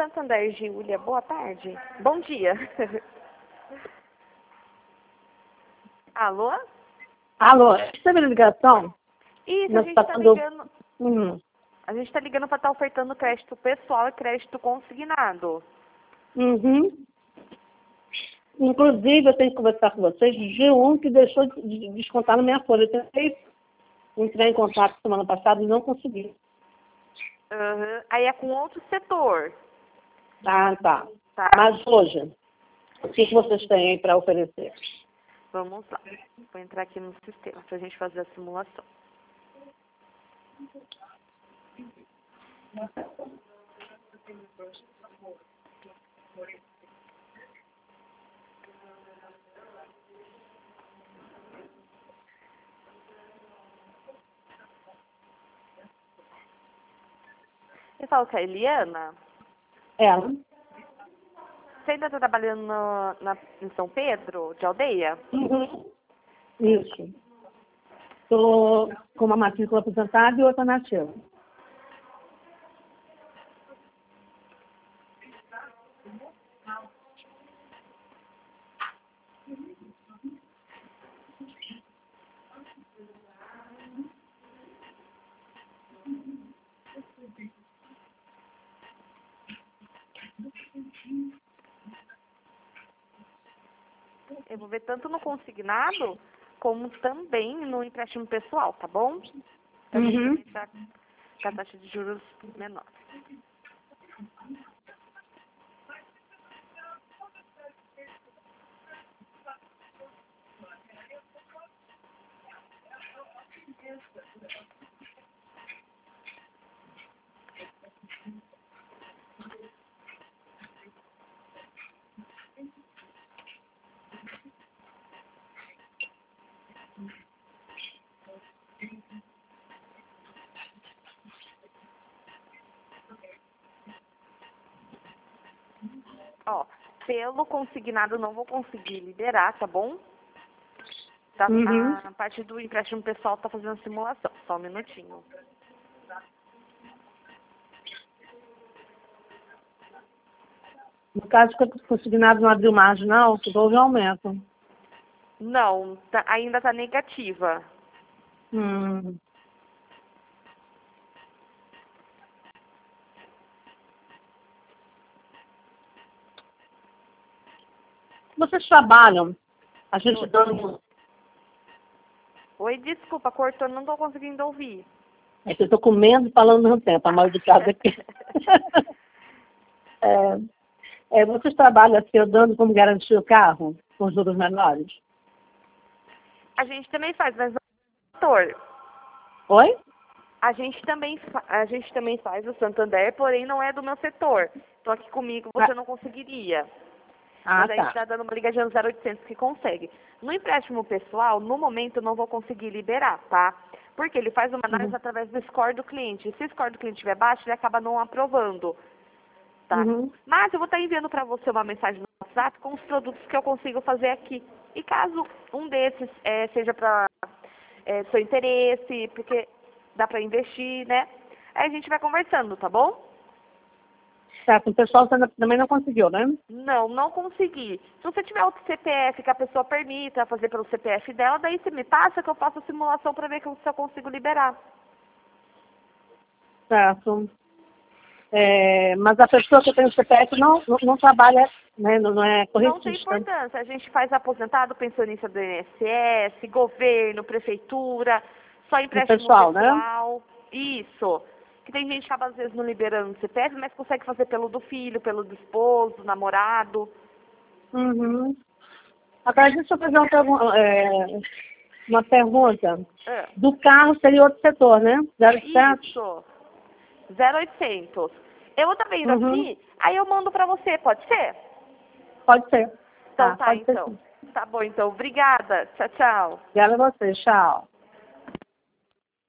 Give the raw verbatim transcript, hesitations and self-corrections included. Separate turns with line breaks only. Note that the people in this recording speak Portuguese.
Santander, Giulia, boa tarde. Bom dia. Alô?
Alô, recebe a ligação?
Isso, a
Nós
gente
tá
está
dando-
ligando.
Hum,
A gente está ligando para estar ofertando crédito pessoal e crédito consignado.
uhum. Inclusive, eu tenho que conversar com vocês de um que deixou de de descontar na minha folha. Eu tentei entrar em contato semana passada e não consegui.
Aham. Aí é com outro setor,
Ah, tá.
tá?
Mas hoje, o que que vocês têm aí para oferecer?
Vamos lá. Vou entrar aqui no sistema para a gente fazer a simulação. Você fala com a Eliana?
Ela?
Você ainda está trabalhando no- na, em São Pedro, de aldeia?
Uhum. Isso. Estou com uma matrícula aposentada e outra nativa.
Eu vou ver tanto no consignado, como também no empréstimo pessoal, tá bom? Também
Uhum.
tá com a taxa de juros menor. Ó, pelo consignado não vou conseguir liberar, tá bom? Tá,
Uhum.
a parte do empréstimo pessoal tá fazendo a simulação. Só um minutinho.
No caso que o consignado não abriu margem, não, que houve aumento.
Não, tá- ainda tá negativa.
Hum. Vocês trabalham, a gente dando...
Oi, desculpa, cortou, não tô conseguindo ouvir.
É que eu estou comendo e falando ao mesmo tempo, a mal educada aqui. é, é, vocês trabalham assim, eu dando como garantia o carro, com juros menores?
A gente também faz, mas não é setor.
Oi?
A gente também fa- a gente também faz o Santander, porém não é do meu setor. Então aqui comigo você não conseguiria.
Ah,
Mas a gente
tá.
está dando uma ligadinha no zero oitocentos que consegue. No empréstimo pessoal, no momento eu não vou conseguir liberar, tá? Porque ele faz uma análise
Uhum.
através do score do cliente. Se o score do cliente estiver baixo, ele acaba não aprovando, tá?
Uhum.
Mas eu vou estar enviando para você uma mensagem no WhatsApp com os produtos que eu consigo fazer aqui. E caso um desses eh, seja para seu interesse, porque dá para investir, né? Aí a gente vai conversando, tá bom?
Certo, o pessoal também também não conseguiu, né?
Não, não consegui. Se você tiver outro C P F que a pessoa permita fazer pelo C P F dela, daí você me passa que eu faço a simulação para ver que eu- se eu consigo liberar.
Certo. É, mas a pessoa que tem o C P F não, não, não trabalha, né, não, não é
Não tem
corretista.
importância. A gente faz aposentado, pensionista do I N S S, governo, prefeitura, só empréstimo
pessoal, né?
pessoal. Isso. Que tem gente que acaba às vezes não liberando o C P F, mas consegue fazer pelo do filho, pelo do esposo, do namorado.
Uhum. Agora, deixa eu fazer uma, pergu é, uma pergunta.
É.
Do carro seria outro setor, né? zero sete?
Isso. zero oitocentos. Eu vou estar vendo
Uhum.
aqui, aí eu mando pra você, pode ser?
Pode ser.
Então
Tá,
tá,
pode ser
então.
sim.
Tá bom, então. Obrigada. Tchau, tchau.
Obrigada a você. Tchau.